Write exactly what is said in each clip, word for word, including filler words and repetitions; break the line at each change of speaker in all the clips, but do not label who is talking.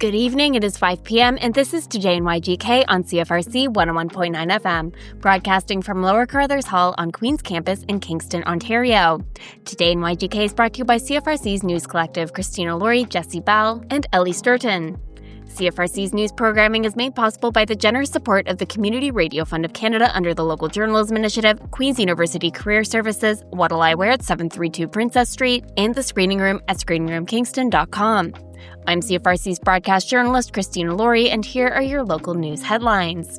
Good evening, it is five p.m. and this is Today in Y G K on C F R C one oh one point nine F M, broadcasting from Lower Carruthers Hall on Queen's Campus in Kingston, Ontario. Today in Y G K is brought to you by C F R C's News Collective, Christina Laurie, Jesse Bell, and Ellie Sturton. C F R C's news programming is made possible by the generous support of the Community Radio Fund of Canada under the Local Journalism Initiative, Queen's University Career Services, What'll I Wear at seven thirty-two Princess Street, and the Screening Room at screening room kingston dot com. I'm C F R C's broadcast journalist, Christina Laurie, and here are your local news headlines.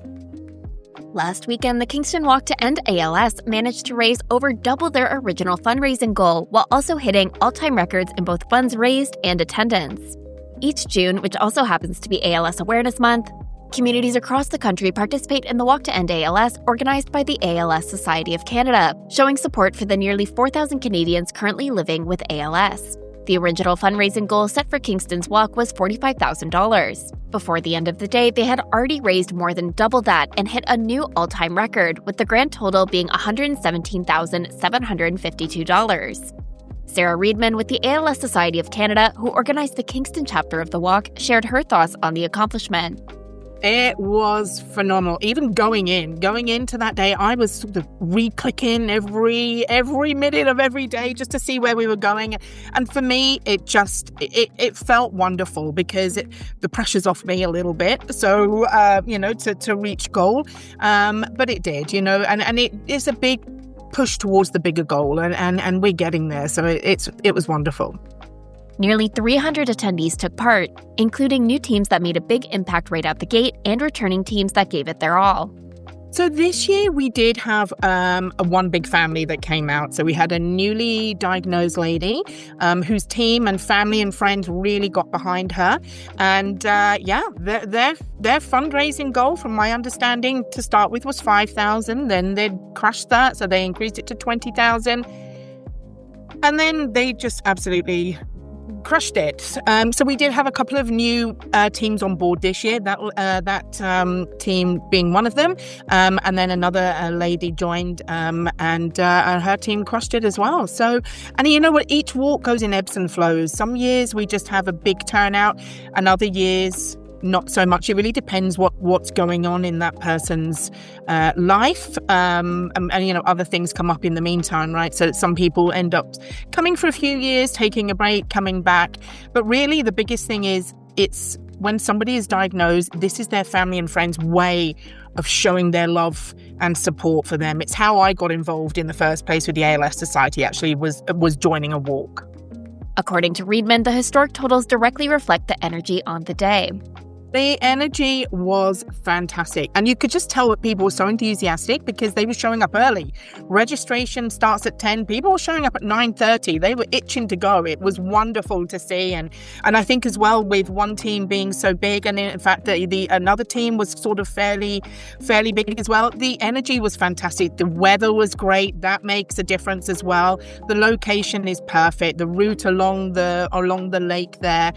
Last weekend, the Kingston Walk to End A L S managed to raise over double their original fundraising goal, while also hitting all-time records in both funds raised and attendance. Each June, which also happens to be A L S Awareness Month, communities across the country participate in the Walk to End A L S organized by the A L S Society of Canada, showing support for the nearly four thousand Canadians currently living with A L S. The original fundraising goal set for Kingston's walk was forty-five thousand dollars. Before the end of the day, they had already raised more than double that and hit a new all-time record, with the grand total being one hundred seventeen thousand seven hundred fifty-two dollars. Sarah Reedman with the A L S Society of Canada, who organized the Kingston chapter of the walk, shared her thoughts on the accomplishment.
It was phenomenal. Even going in, going into that day, I was sort of re-clicking every every minute of every day just to see where we were going. And for me, it just, it, it felt wonderful because it, the pressure's off me a little bit. So, uh, you know, to, to reach goal. Um, but it did, you know, and, and it is a big push towards the bigger goal. And, and, and we're getting there. So it, it's it was wonderful.
Nearly three hundred attendees took part, including new teams that made a big impact right out the gate and returning teams that gave it their all.
So this year we did have um, a one big family that came out. So we had a newly diagnosed lady um, whose team and family and friends really got behind her. And uh, yeah, their, their their fundraising goal, from my understanding, to start with was five thousand. Then they'd crushed that, so they increased it to twenty thousand. And then they just absolutely crushed it. Um, so we did have a couple of new uh, teams on board this year, that uh, that um, team being one of them. Um, and then another uh, lady joined um, and, uh, and her team crushed it as well. So, and you know what, each walk goes in ebbs and flows. Some years we just have a big turnout, and other years not so much. It really depends what what's going on in that person's uh, life. Um, and, and, you know, other things come up in the meantime, right? So some people end up coming for a few years, taking a break, coming back. But really, the biggest thing is it's when somebody is diagnosed, this is their family and friends' way of showing their love and support for them. It's how I got involved in the first place with the A L S Society, actually, was was joining a walk.
According to Reedman, the historic totals directly reflect the energy on the day.
The energy was fantastic. And you could just tell that people were so enthusiastic because they were showing up early. Registration starts at ten. People were showing up at nine thirty. They were itching to go. It was wonderful to see. And and I think as well, with one team being so big, and in fact, the, the another team was sort of fairly, fairly big as well, the energy was fantastic. The weather was great. That makes a difference as well. The location is perfect. The route along the along the lake there.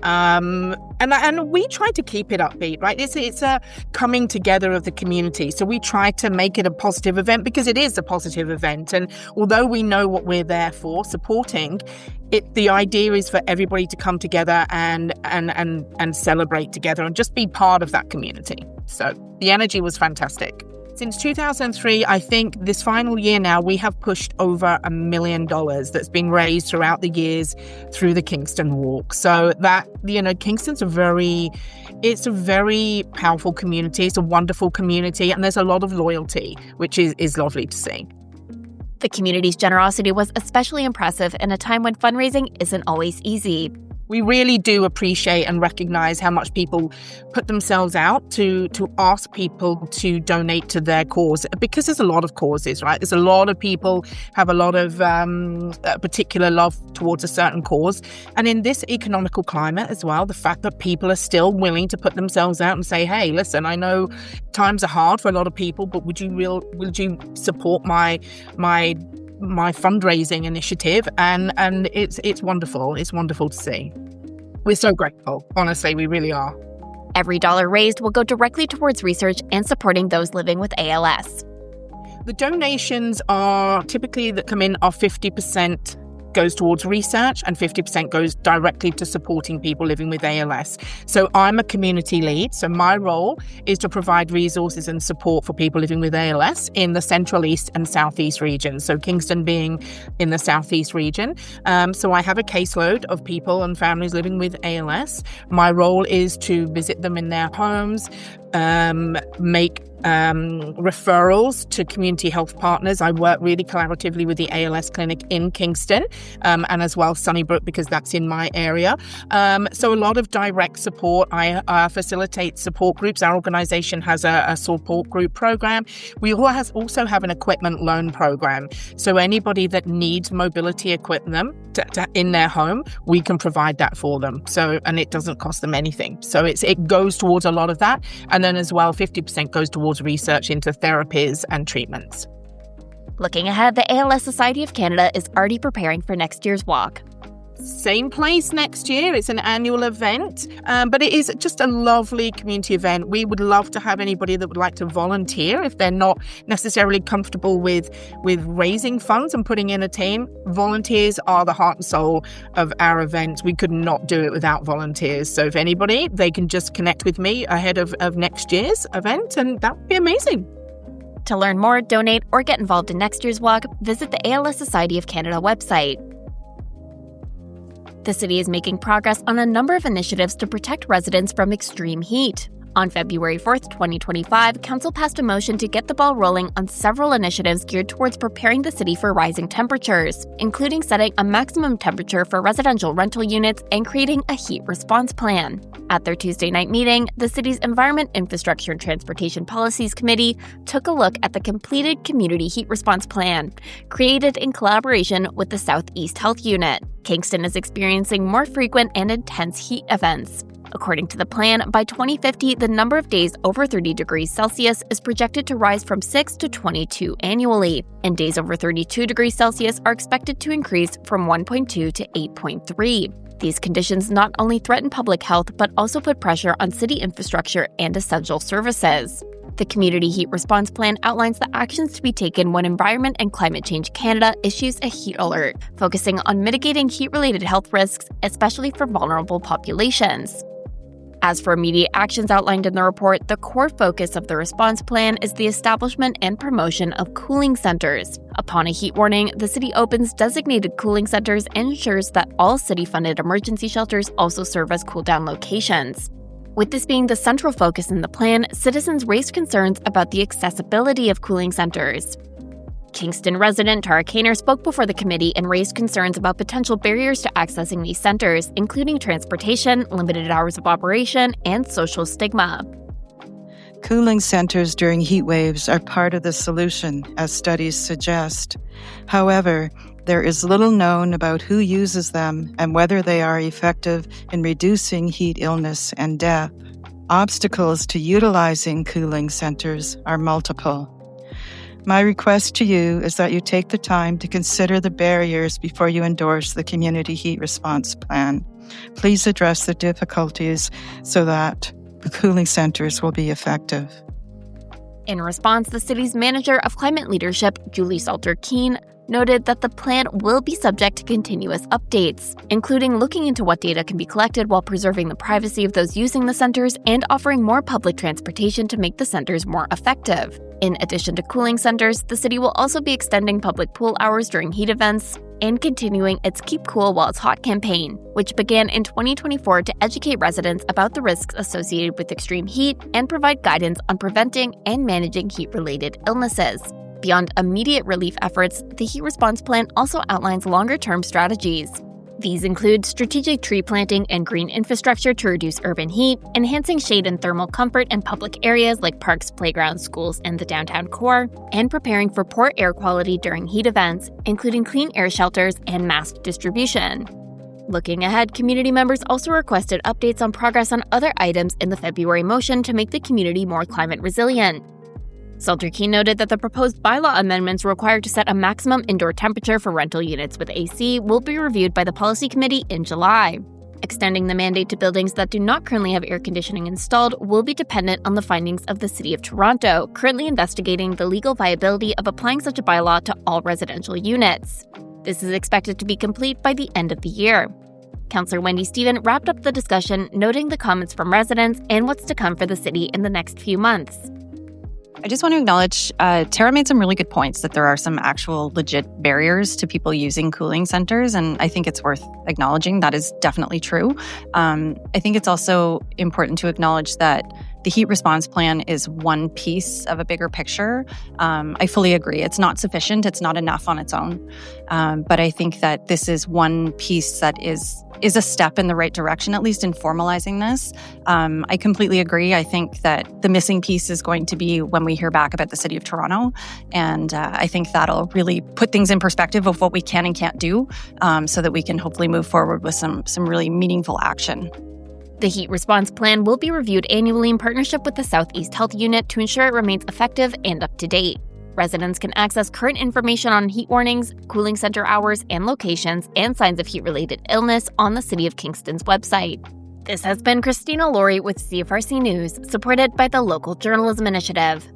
Um, and, and we tried to keep keep it upbeat, right? It's, it's a coming together of the community. So we try to make it a positive event because it is a positive event. And although we know what we're there for, supporting, it, the idea is for everybody to come together and, and, and, and celebrate together and just be part of that community. So the energy was fantastic. Since two thousand three, I think this final year now, we have pushed over a million dollars that's been raised throughout the years through the Kingston Walk. So that, you know, Kingston's a very, it's a very powerful community. It's a wonderful community, and there's a lot of loyalty, which is, is lovely to see.
The community's generosity was especially impressive in a time when fundraising isn't always easy.
We really do appreciate and recognize how much people put themselves out to to ask people to donate to their cause, because there's a lot of causes, right? There's a lot of people have a lot of um, a particular love towards a certain cause. And in this economical climate as well, the fact that people are still willing to put themselves out and say, hey, listen, I know times are hard for a lot of people, but would you real would you support my my my fundraising initiative? And and it's it's wonderful. It's wonderful to see. We're so grateful. Honestly, we really are.
Every dollar raised will go directly towards research and supporting those living with A L S.
The donations are typically that come in are fifty percent goes towards research and fifty percent goes directly to supporting people living with A L S. So I'm a community lead. So my role is to provide resources and support for people living with A L S in the Central East and Southeast regions. So Kingston being in the Southeast region. Um, so I have a caseload of people and families living with A L S. My role is to visit them in their homes, um, make Um, referrals to community health partners. I work really collaboratively with the A L S clinic in Kingston um, and as well Sunnybrook, because that's in my area. Um, so a lot of direct support. I uh, facilitate support groups. Our organization has a, a support group program. We also have an equipment loan program. So anybody that needs mobility equipment to, to, in their home, we can provide that for them. So, and it doesn't cost them anything. So it's, it goes towards a lot of that. And then as well, fifty percent goes towards research into therapies and treatments.
Looking ahead, the A L S Society of Canada is already preparing for next year's walk.
Same place next year. It's an annual event, um, but it is just a lovely community event. We would love to have anybody that would like to volunteer if they're not necessarily comfortable with, with raising funds and putting in a team. Volunteers are the heart and soul of our event. We could not do it without volunteers. So if anybody, they can just connect with me ahead of, of next year's event, and that would be amazing.
To learn more, donate, or get involved in next year's walk, visit the A L S Society of Canada website. The city is making progress on a number of initiatives to protect residents from extreme heat. On February fourth, twenty twenty-five, Council passed a motion to get the ball rolling on several initiatives geared towards preparing the city for rising temperatures, including setting a maximum temperature for residential rental units and creating a heat response plan. At their Tuesday night meeting, the city's Environment, Infrastructure and Transportation Policies Committee took a look at the completed Community Heat Response Plan, created in collaboration with the Southeast Health Unit. Kingston is experiencing more frequent and intense heat events. According to the plan, by twenty fifty, the number of days over thirty degrees Celsius is projected to rise from six to twenty-two annually, and days over thirty-two degrees Celsius are expected to increase from one point two to eight point three. These conditions not only threaten public health, but also put pressure on city infrastructure and essential services. The Community Heat Response Plan outlines the actions to be taken when Environment and Climate Change Canada issues a heat alert, focusing on mitigating heat-related health risks, especially for vulnerable populations. As for immediate actions outlined in the report, the core focus of the response plan is the establishment and promotion of cooling centers. Upon a heat warning, the city opens designated cooling centers and ensures that all city-funded emergency shelters also serve as cool-down locations. With this being the central focus in the plan, citizens raised concerns about the accessibility of cooling centers. Kingston resident Tara Kaner spoke before the committee and raised concerns about potential barriers to accessing these centers, including transportation, limited hours of operation, and social stigma.
Cooling centers during heat waves are part of the solution, as studies suggest. However, there is little known about who uses them and whether they are effective in reducing heat illness and death. Obstacles to utilizing cooling centers are multiple. My request to you is that you take the time to consider the barriers before you endorse the Community Heat Response Plan. Please address the difficulties so that the cooling centers will be effective.
In response, the city's manager of climate leadership, Julie Salter-Keene, noted that the plan will be subject to continuous updates, including looking into what data can be collected while preserving the privacy of those using the centers and offering more public transportation to make the centers more effective. In addition to cooling centers, the city will also be extending public pool hours during heat events and continuing its Keep Cool While It's Hot campaign, which began in twenty twenty-four to educate residents about the risks associated with extreme heat and provide guidance on preventing and managing heat-related illnesses. Beyond immediate relief efforts, the Heat Response Plan also outlines longer-term strategies. These include strategic tree planting and green infrastructure to reduce urban heat, enhancing shade and thermal comfort in public areas like parks, playgrounds, schools, and the downtown core, and preparing for poor air quality during heat events, including clean air shelters and mask distribution. Looking ahead, community members also requested updates on progress on other items in the February motion to make the community more climate resilient. Salter-Keene noted that the proposed bylaw amendments required to set a maximum indoor temperature for rental units with A C will be reviewed by the Policy Committee in July. Extending the mandate to buildings that do not currently have air conditioning installed will be dependent on the findings of the City of Toronto, currently investigating the legal viability of applying such a bylaw to all residential units. This is expected to be complete by the end of the year. Councillor Wendy Stephen wrapped up the discussion, noting the comments from residents and what's to come for the city in the next few months.
I just want to acknowledge, uh, Tara made some really good points that there are some actual legit barriers to people using cooling centers, and I think it's worth acknowledging that is definitely true. Um, I think it's also important to acknowledge that the heat response plan is one piece of a bigger picture. Um, I fully agree. It's not sufficient. It's not enough on its own. Um, but I think that this is one piece that is is a step in the right direction, at least in formalizing this. Um, I completely agree. I think that the missing piece is going to be when we hear back about the City of Toronto. And uh, I think that'll really put things in perspective of what we can and can't do, um, so that we can hopefully move forward with some some really meaningful action.
The heat response plan will be reviewed annually in partnership with the Southeast Health Unit to ensure it remains effective and up to date. Residents can access current information on heat warnings, cooling center hours and locations, and signs of heat-related illness on the City of Kingston's website. This has been Christina Laurie with C F R C News, supported by the Local Journalism Initiative.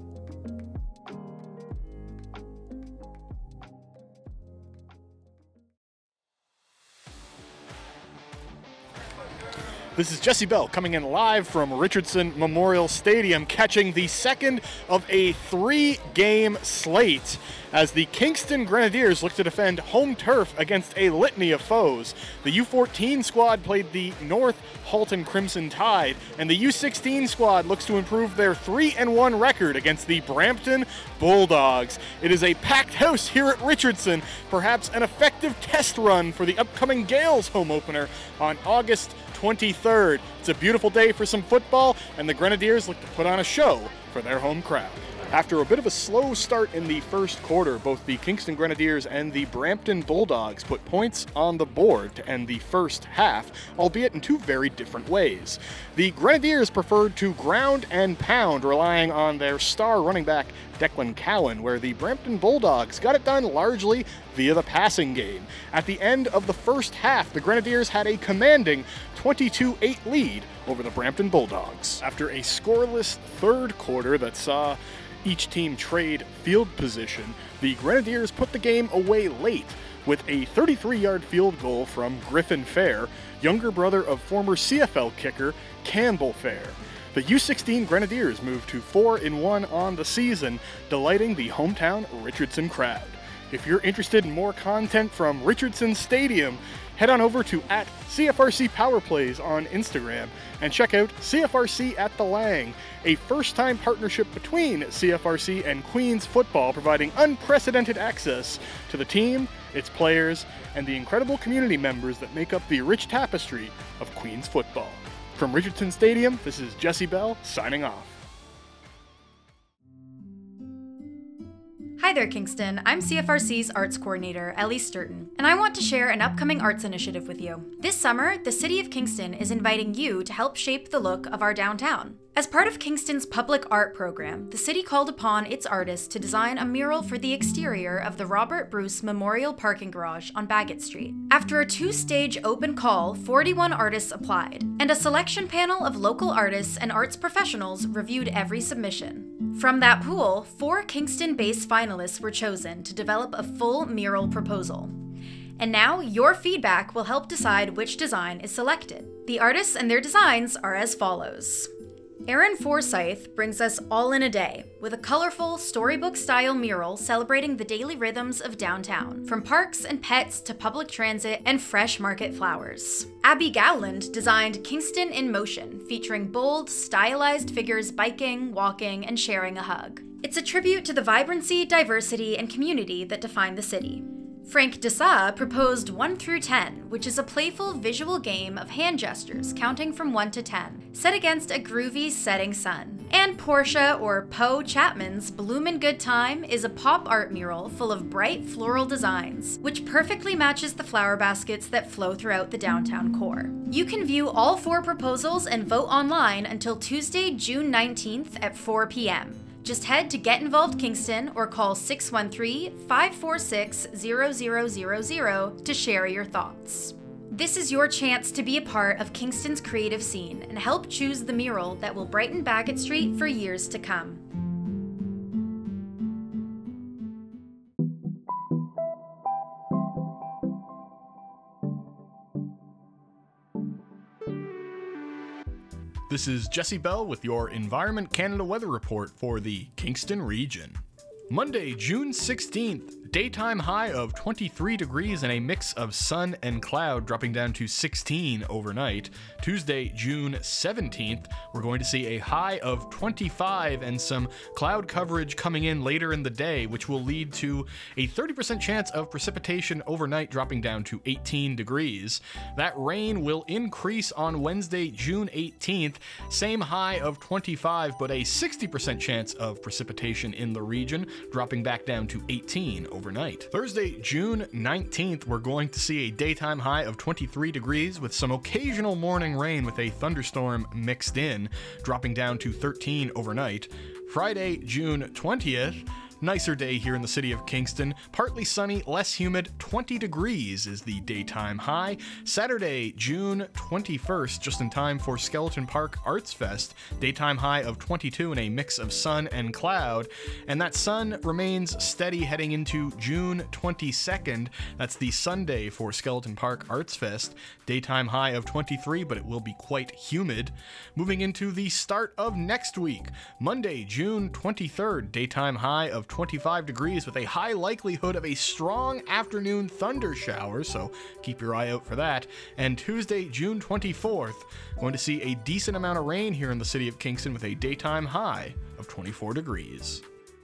This is Jesse Bell coming in live from Richardson Memorial Stadium, catching the second of a three-game slate as the Kingston Grenadiers look to defend home turf against a litany of foes. The U fourteen squad played the North Halton Crimson Tide, and the U sixteen squad looks to improve their three and one record against the Brampton Bulldogs. It is a packed house here at Richardson, perhaps an effective test run for the upcoming Gales home opener on August twenty-third. It's a beautiful day for some football, and the Grenadiers look to put on a show for their home crowd. After a bit of a slow start in the first quarter, both the Kingston Grenadiers and the Brampton Bulldogs put points on the board to end the first half, albeit in two very different ways. The Grenadiers preferred to ground and pound, relying on their star running back Declan Cowan, where the Brampton Bulldogs got it done largely via the passing game. At the end of the first half, the Grenadiers had a commanding twenty-two eight lead over the Brampton Bulldogs. After a scoreless third quarter that saw each team trade field position, the Grenadiers put the game away late with a thirty-three-yard field goal from Griffin Fair, younger brother of former C F L kicker Campbell Fair. The U sixteen Grenadiers moved to four and one on the season, delighting the hometown Richardson crowd. If you're interested in more content from Richardson Stadium, head on over to at C F R C Power Plays on Instagram and check out C F R C at the Lang, a first-time partnership between C F R C and Queens football, providing unprecedented access to the team, its players, and the incredible community members that make up the rich tapestry of Queens football. From Richardson Stadium, this is Jesse Bell signing off.
Hi there, Kingston. I'm C F R C's Arts Coordinator, Ellie Sturton, and I want to share an upcoming arts initiative with you. This summer, the City of Kingston is inviting you to help shape the look of our downtown. As part of Kingston's public art program, the city called upon its artists to design a mural for the exterior of the Robert Bruce Memorial Parking Garage on Bagot Street. After a two-stage open call, forty-one artists applied, and a selection panel of local artists and arts professionals reviewed every submission. From that pool, four Kingston-based finalists were chosen to develop a full mural proposal. And now, your feedback will help decide which design is selected. The artists and their designs are as follows. Aaron Forsyth brings us All in a Day, with a colorful, storybook-style mural celebrating the daily rhythms of downtown, from parks and pets to public transit and fresh market flowers. Abby Gowland designed Kingston in Motion, featuring bold, stylized figures biking, walking, and sharing a hug. It's a tribute to the vibrancy, diversity, and community that define the city. Frank Dessa proposed one through ten, which is a playful visual game of hand gestures counting from one to ten, set against a groovy setting sun. And Portia, or Poe Chapman's Bloomin' Good Time, is a pop art mural full of bright floral designs, which perfectly matches the flower baskets that flow throughout the downtown core. You can view all four proposals and vote online until Tuesday, June nineteenth at four p.m. Just head to Get Involved Kingston or call six one three, five four six, zero zero zero zero to share your thoughts. This is your chance to be a part of Kingston's creative scene and help choose the mural that will brighten Bagot Street for years to come.
This is Jesse Bell with your Environment Canada weather report for the Kingston region. Monday, June sixteenth, daytime high of twenty-three degrees and a mix of sun and cloud, dropping down to sixteen overnight. Tuesday, June seventeenth, we're going to see a high of twenty-five and some cloud coverage coming in later in the day, which will lead to a thirty percent chance of precipitation overnight, dropping down to eighteen degrees. That rain will increase on Wednesday, June eighteenth, same high of twenty-five, but a sixty percent chance of precipitation in the region, dropping back down to eighteen overnight. Thursday, June nineteenth, we're going to see a daytime high of twenty-three degrees with some occasional morning rain with a thunderstorm mixed in, dropping down to thirteen overnight. Friday, June twentieth, nicer day here in the city of Kingston. Partly sunny, less humid, twenty degrees is the daytime high. Saturday, June twenty-first, just in time for Skeleton Park Arts Fest. Daytime high of twenty-two and a mix of sun and cloud. And that sun remains steady heading into June twenty-second. That's the Sunday for Skeleton Park Arts Fest. Daytime high of twenty-three, but it will be quite humid. Moving into the start of next week. Monday, June twenty-third, daytime high of twenty-five degrees with a high likelihood of a strong afternoon thunder shower, so keep your eye out for that. And Tuesday, June twenty-fourth, going to see a decent amount of rain here in the city of Kingston with a daytime high of twenty-four degrees.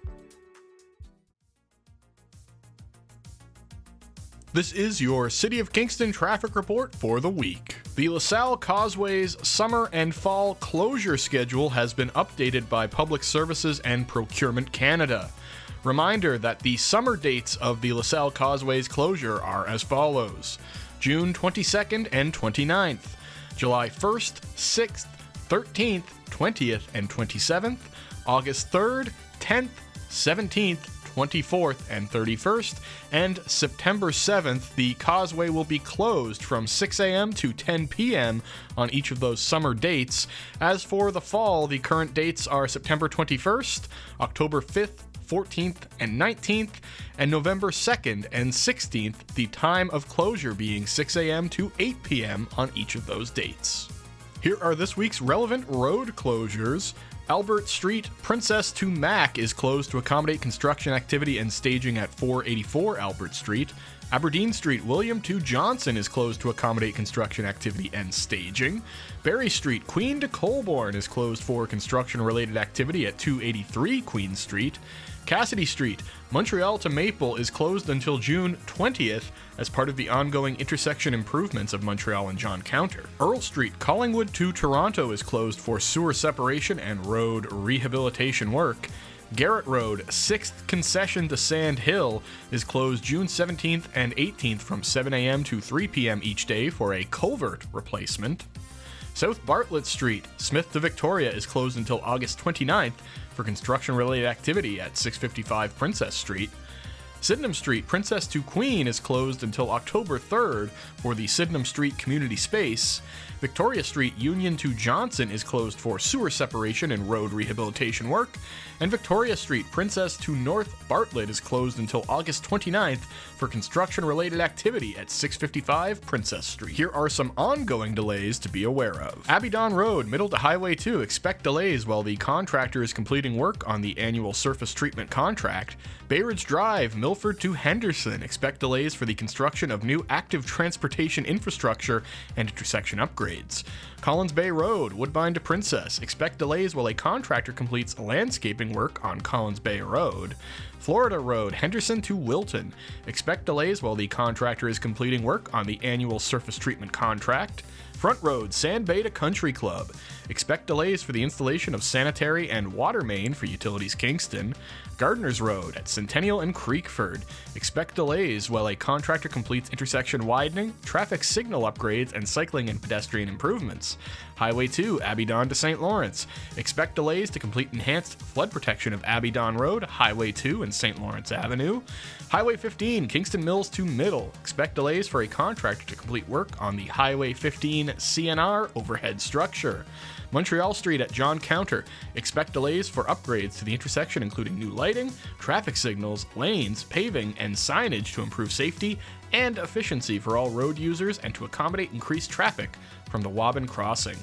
This is your City of Kingston traffic report for the week. The LaSalle Causeway's summer and fall closure schedule has been updated by Public Services and Procurement Canada. Reminder that the summer dates of the LaSalle Causeway's closure are as follows: June twenty-second and twenty-ninth, July first, sixth, thirteenth, twentieth, and twenty-seventh, August third, tenth, seventeenth, twenty-fourth, and thirty-first, and September seventh, the causeway will be closed from six a.m. to ten p.m. on each of those summer dates. As for the fall, the current dates are September twenty-first, October fifth, fourteenth, and nineteenth, and November second and sixteenth, the time of closure being six a.m. to eight p.m. on each of those dates. Here are this week's relevant road closures. Albert Street, Princess to Mac is closed to accommodate construction activity and staging at four eighty-four Albert Street. Aberdeen Street, William to Johnson is closed to accommodate construction activity and staging. Berry Street, Queen to Colborne is closed for construction-related activity at two eighty-three Queen Street. Cassidy Street, Montreal to Maple is closed until June twentieth as part of the ongoing intersection improvements of Montreal and John Counter. Earl Street, Collingwood to Toronto is closed for sewer separation and road rehabilitation work. Garrett Road, sixth concession to Sand Hill, is closed June seventeenth and eighteenth from seven a.m. to three p.m. each day for a culvert replacement. South Bartlett Street, Smith to Victoria, is closed until August twenty-ninth for construction-related activity at six fifty-five Princess Street. Sydenham Street, Princess to Queen, is closed until October third for the Sydenham Street Community Space. Victoria Street, Union to Johnson, is closed for sewer separation and road rehabilitation work. And Victoria Street, Princess to North Bartlett, is closed until August twenty-ninth for construction-related activity at six fifty-five Princess Street. Here are some ongoing delays to be aware of. Abidon Road, Middle to Highway two, expect delays while the contractor is completing work on the annual surface treatment contract. Bay Ridge Drive, Milford to Henderson, expect delays for the construction of new active transportation infrastructure and intersection upgrades. Collins Bay Road, Woodbine to Princess, expect delays while a contractor completes landscaping work on Collins Bay Road. Florida Road, Henderson to Wilton, expect delays while the contractor is completing work on the annual surface treatment contract. Front Road, Sand Bay to Country Club, expect delays for the installation of sanitary and water main for Utilities Kingston. Gardner's Road at Centennial and Creekford, expect delays while a contractor completes intersection widening, traffic signal upgrades, and cycling and pedestrian improvements. Highway two, Abidon to Saint Lawrence, expect delays to complete enhanced flood protection of Abidon Road, Highway two, and Saint Lawrence Avenue. Highway fifteen, Kingston Mills to Middle, expect delays for a contractor to complete work on the Highway fifteen C N R overhead structure. Montreal Street at John Counter, expect delays for upgrades to the intersection, including new lighting, traffic signals, lanes, paving, and signage to improve safety and efficiency for all road users and to accommodate increased traffic from the Waban Crossing.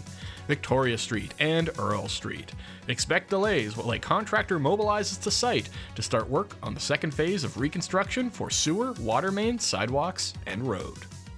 Victoria Street, and Earl Street. Expect delays while a contractor mobilizes to site to start work on the second phase of reconstruction for sewer, water main, sidewalks, and road.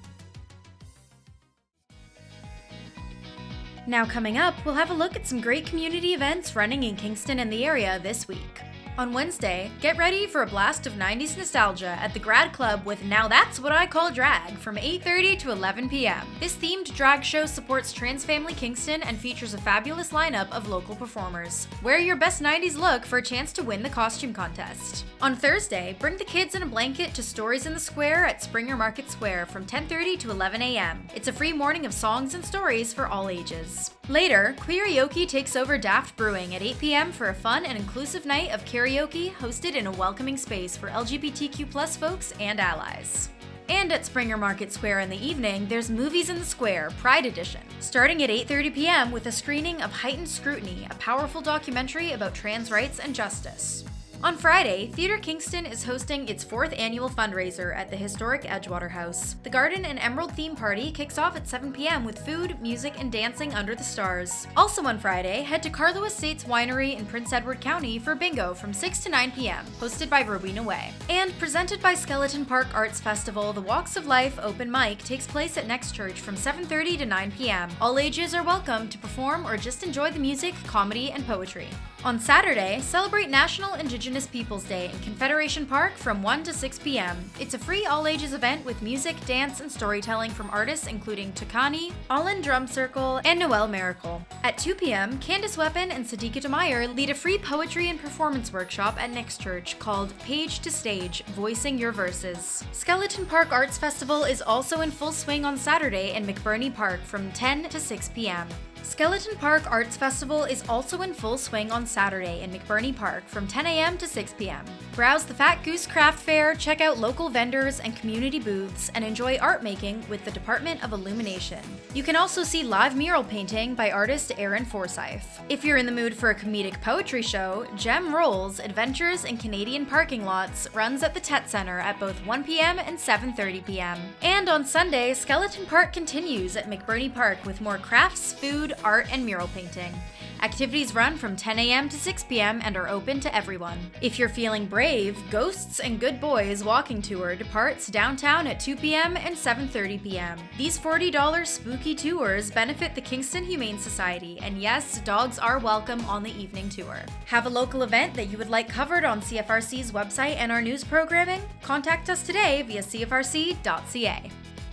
Now coming up, we'll have a look at some great community events running in Kingston and the area this week. On Wednesday, get ready for a blast of nineties nostalgia at the Grad Club with Now That's What I Call Drag from eight thirty to eleven p.m. This themed drag show supports Trans Family Kingston and features a fabulous lineup of local performers. Wear your best nineties look for a chance to win the costume contest. On Thursday, bring the kids in a blanket to Stories in the Square at Springer Market Square from ten thirty to eleven a.m. It's a free morning of songs and stories for all ages. Later, Queerioke takes over Daft Brewing at eight p.m. for a fun and inclusive night of karaoke hosted in a welcoming space for L G B T Q plus folks and allies. And at Springer Market Square in the evening, there's Movies in the Square, Pride Edition, starting at eight thirty p.m. with a screening of Heightened Scrutiny, a powerful documentary about trans rights and justice. On Friday, Theatre Kingston is hosting its fourth annual fundraiser at the historic Edgewater House. The Garden and Emerald theme party kicks off at seven p.m. with food, music, and dancing under the stars. Also on Friday, head to Carlo Estates Winery in Prince Edward County for bingo from six to nine p.m., hosted by Rowena Way. And presented by Skeleton Park Arts Festival, the Walks of Life open mic takes place at Next Church from seven thirty to nine p.m. All ages are welcome to perform or just enjoy the music, comedy, and poetry. On Saturday, celebrate National Indigenous Peoples Day in Confederation Park from one to six p.m. It's a free all-ages event with music, dance, and storytelling from artists including Tukani, All-In Drum Circle, and Noelle Miracle. At two p.m., Candace Weapon and Sadiqa Demeyer lead a free poetry and performance workshop at Next Church called Page to Stage, Voicing Your Verses. Skeleton Park Arts Festival is also in full swing on Saturday in McBurney Park from ten to six p.m. Skeleton Park Arts Festival is also in full swing on Saturday in McBurney Park from ten a.m. to six p.m. Browse the Fat Goose Craft Fair, check out local vendors and community booths, and enjoy art making with the Department of Illumination. You can also see live mural painting by artist Aaron Forsyth. If you're in the mood for a comedic poetry show, Gem Rolls, Adventures in Canadian Parking Lots runs at the Tet Center at both one p.m. and seven thirty p.m. And on Sunday, Skeleton Park continues at McBurney Park with more crafts, food, art, and mural painting. Activities run from ten a.m. to six p.m. and are open to everyone. If you're feeling brave, Ghosts and Good Boys Walking Tour departs downtown at two p.m. and seven thirty p.m. These forty dollars spooky tours benefit the Kingston Humane Society, and yes, dogs are welcome on the evening tour. Have a local event that you would like covered on C F R C's website and our news programming? Contact us today via c f r c dot c a.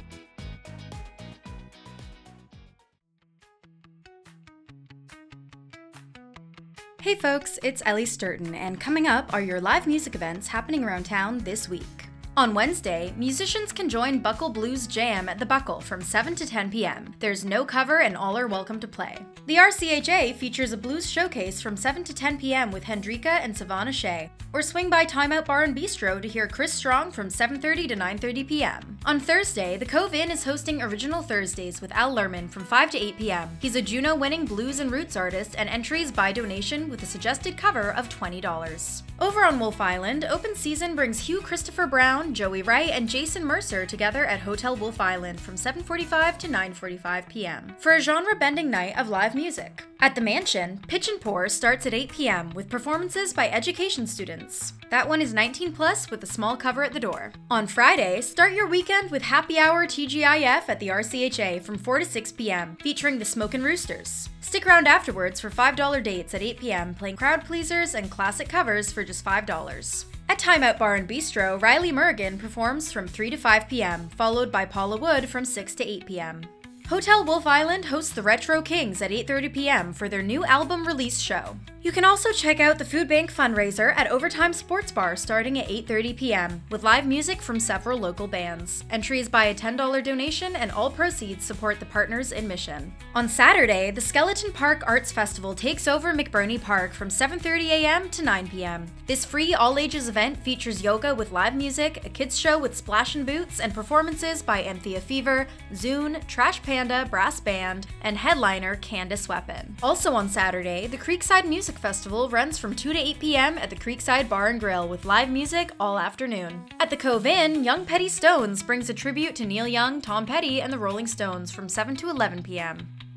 Hey folks, it's Ellie Sturton, and coming up are your live music events happening around town this week. On Wednesday, musicians can join Buckle Blues Jam at the Buckle from seven to ten p.m. There's no cover and all are welcome to play. The R C H A features a blues showcase from seven to ten p.m. with Hendrika and Savannah Shea. Or swing by Time Out Bar and Bistro to hear Chris Strong from seven thirty to nine thirty p.m. On Thursday, the Cove Inn is hosting Original Thursdays with Al Lerman from five to eight p.m. He's a Juno-winning blues and roots artist, and entries by donation with a suggested cover of twenty dollars. Over on Wolf Island, open season brings Hugh Christopher Brown, Joey Wright, and Jason Mercer together at Hotel Wolf Island from seven forty-five to nine forty-five p.m. for a genre-bending night of live music. At the Mansion, Pitch and Pour starts at eight p.m. with performances by education students. That one is nineteen plus with a small cover at the door. On Friday, start your weekend with Happy Hour T G I F at the R C H A from four to six p.m. featuring the Smokin' Roosters. Stick around afterwards for five dollars dates at eight p.m. playing crowd pleasers and classic covers for just five dollars. At Time Out Bar and Bistro, Riley Murrigan performs from three to five p.m., followed by Paula Wood from six to eight p.m. Hotel Wolf Island hosts the Retro Kings at eight thirty p.m. for their new album release show. You can also check out the Food Bank fundraiser at Overtime Sports Bar starting at eight thirty p.m. with live music from several local bands. Entries by a ten dollars donation, and all proceeds support the partners in mission. On Saturday, the Skeleton Park Arts Festival takes over McBurney Park from seven thirty a.m. to nine p.m. This free all-ages event features yoga with live music, a kids show with Splash and Boots, and performances by Anthea Fever, Zune, Trash Panda Brass Band, and headliner Candace Weapon. Also on Saturday, the Creekside Music Festival runs from two to eight p.m. at the Creekside Bar and Grill with live music all afternoon. At the Cove Inn, Young Petty Stones brings a tribute to Neil Young, Tom Petty, and the Rolling Stones from seven to eleven p.m.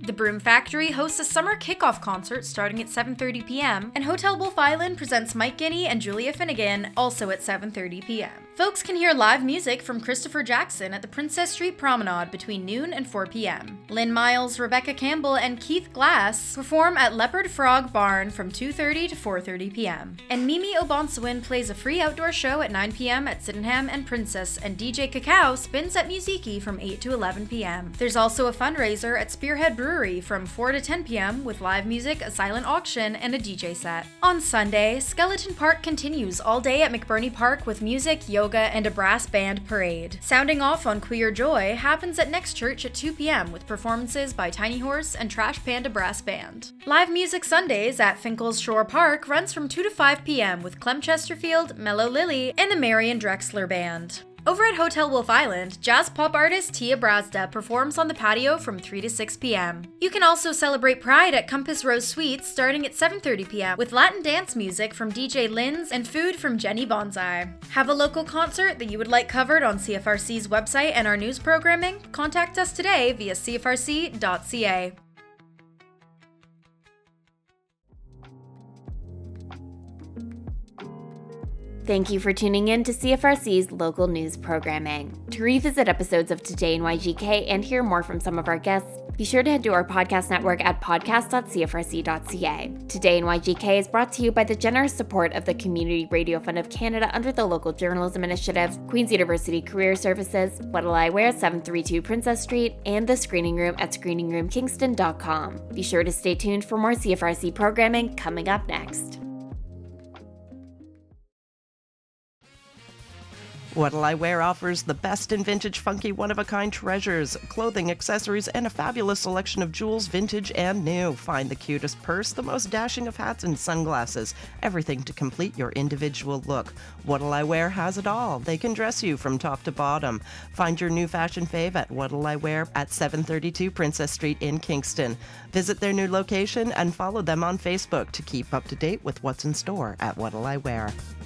The Broom Factory hosts a summer kickoff concert starting at seven thirty p.m., and Hotel Wolf Island presents Mike Guinea and Julia Finnegan, also at seven thirty p.m. Folks can hear live music from Christopher Jackson at the Princess Street Promenade between noon and four p.m. Lynn Miles, Rebecca Campbell, and Keith Glass perform at Leopard Frog Barn from two thirty to four thirty p.m. And Mimi Obonsawin plays a free outdoor show at nine p.m. at Sydenham and Princess, and D J Cacao spins at Musiki from eight to eleven p.m. There's also a fundraiser at Spearhead Brewery from four to ten p.m. with live music, a silent auction, and a D J set. On Sunday, Skeleton Park continues all day at McBurney Park with music, yoga, and a brass band parade. Sounding off on Queer Joy happens at Next Church at two p.m. with performances by Tiny Horse and Trash Panda Brass Band. Live Music Sundays at Finkel's Shore Park runs from two to five p.m. with Clem Chesterfield, Mellow Lily, and the Marion Drexler Band. Over at Hotel Wolf Island, jazz pop artist Tia Brazda performs on the patio from three to six p.m. You can also celebrate Pride at Compass Rose Suites starting at seven thirty p.m. with Latin dance music from D J Linz and food from Jenny Bonsai. Have a local concert that you would like covered on C F R C's website and our news programming? Contact us today via c f r c dot c a.
Thank you for tuning in to C F R C's local news programming. To revisit episodes of Today in Y G K and hear more from some of our guests, be sure to head to our podcast network at podcast dot c f r c dot c a. Today in Y G K is brought to you by the generous support of the Community Radio Fund of Canada under the Local Journalism Initiative, Queen's University Career Services, What'll I Wear, seven thirty-two Princess Street, and the Screening Room at screening room kingston dot com. Be sure to stay tuned for more C F R C programming coming up next.
What'll I Wear offers the best in vintage, funky, one-of-a-kind treasures, clothing, accessories, and a fabulous selection of jewels, vintage and new. Find the cutest purse, the most dashing of hats and sunglasses, everything to complete your individual look. What'll I Wear has it all. They can dress you from top to bottom. Find your new fashion fave at What'll I Wear at seven thirty-two Princess Street in Kingston. Visit their new location and follow them on Facebook to keep up to date with what's in store at What'll I Wear.